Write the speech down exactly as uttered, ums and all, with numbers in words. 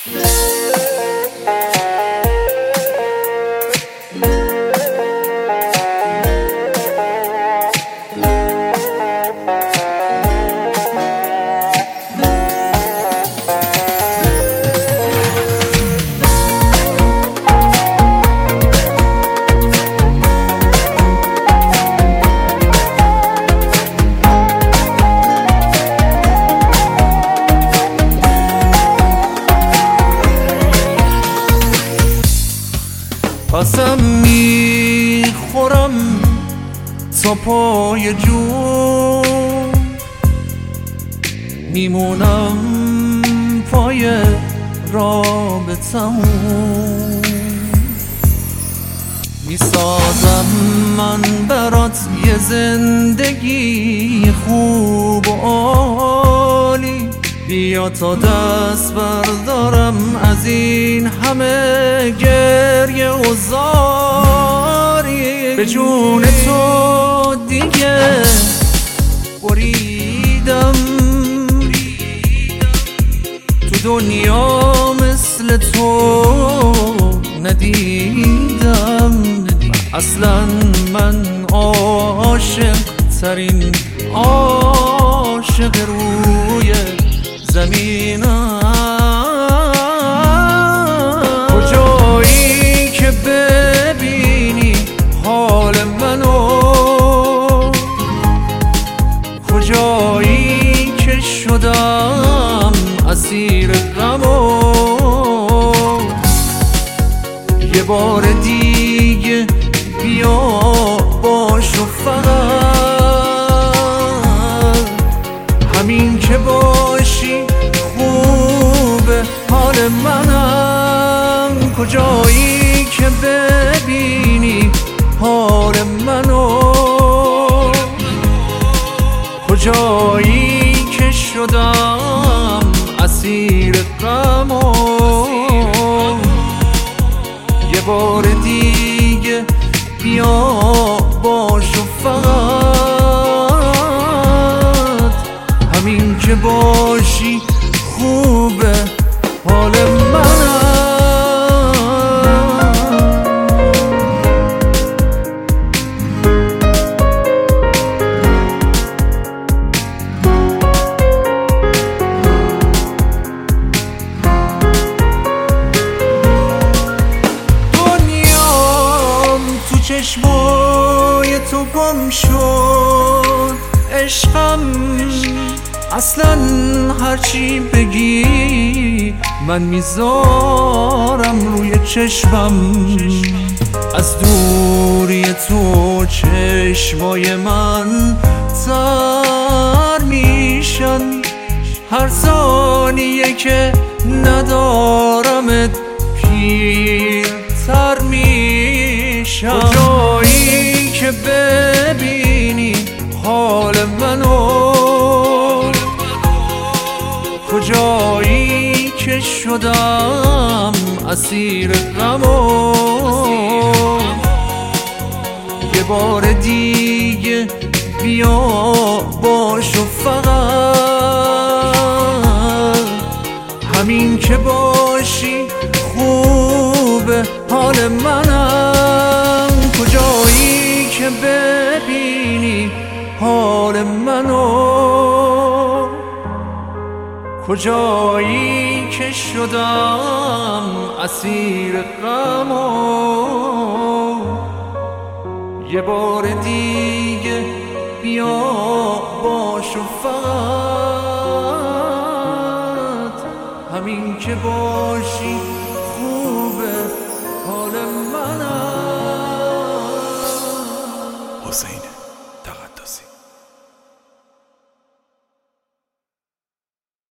قسم میخورم تا پای جون، میمونم پای رابطمون، میسازم من برات یه زندگی خوب و عالی. بیا تا دست بردارم از این همه گریه و زاری. به جون تو دیگه بریدم، تو دنیا مثل تو ندیدم. اصلا من عاشق ترین عاشق روی زمینم. کجایی که ببینی حال منو، کجایی که شدم اسیر غمو. یه بار دیگه بیا باش و فقط همین که باشی خوبه حال منم. کجایی که ببینی حال منو، کجایی که شدم اسیر غمو. یه بار دیگه بیا باش و فقط همین که باشی خوبه حال منم. دنیام تو چشمای تو گم شد، عشقم اصلا هرچی بگی من میذارم روی چشمم. از دوری تو چشمای من تر میشن، هر ثانیه که ندارمت پیرتر میشم. کجایی که ببینی حال منو، کجایی که شدم اسیر غمو. یه بار دیگه بیا باش و فقط همین که باشی خوبه حال منم. کجایی که ببینی حال منو، کجایی که شدم اسیر غمو. یه بار دیگه بیا باش و فقط همین که باشی خوبه حال منم.